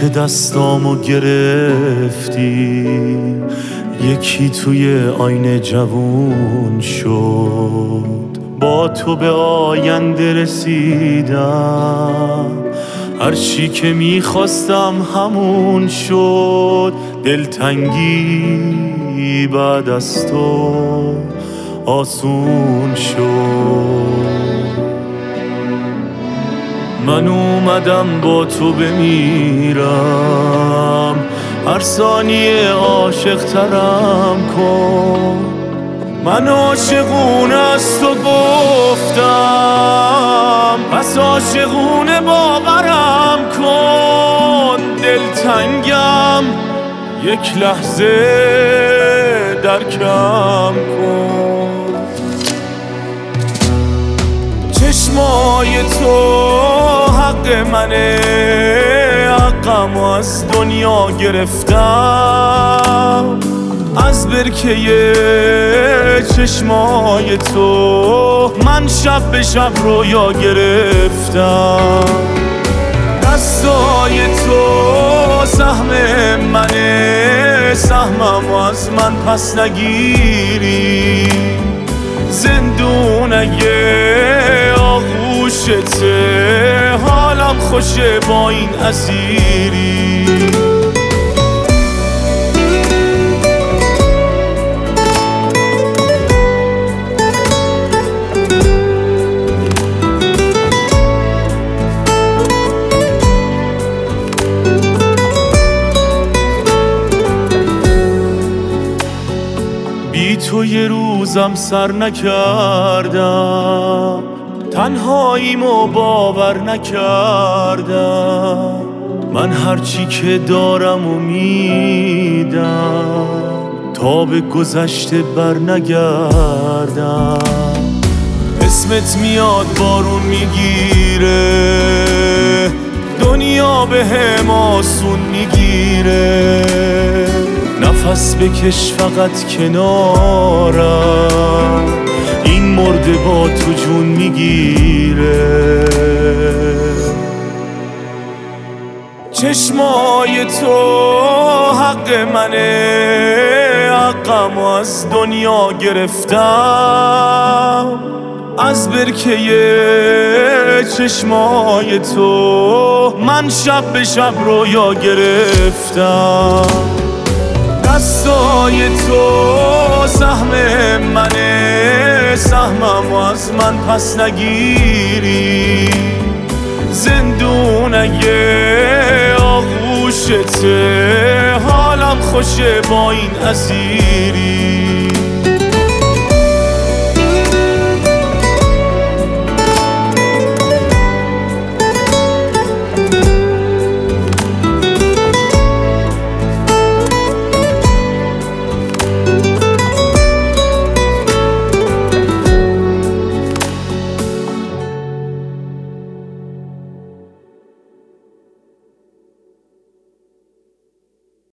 که دستامو گرفتی، یکی توی آینه جوون شد. با تو به آینده رسیدم، هرچی که میخواستم همون شد. دلتنگی بعد از تو آسون شد. من اومدم با تو بمیرم، هر ثانیه عاشق ترم کن. من عاشقونه از تو گفتم، پس عاشقونه باورم کن. دلتنگم یک لحظه درکم کن. چشمای تو حق منه، حقم از دنیا گرفتم. از برکه چشمای تو من شب به شب رویا گرفتم. دستای تو سهم منه، سهمم از من پس نگیری. زندون اگه آغوشته، حالم خوشه با این اسیری. بی تو یه روزم سر نکردم، تنهاییمو باور نکردم. من هرچی که دارم و میدم، تا به گذشته بر نگردم. اسمت میاد بارون میگیره، دنیا به هم آسون میگیره. نفس بکش فقط کنارم، این مرده با تو جون میگیره. چشمای تو حق منه، حقم از دنیا گرفتم. از برکه چشمای تو من شب به شب رویا گرفتم. دستای تو سهم منه، سهمم از من پس نگیری. زندون اگه آغوشته، حالم خوشه با این اسیری.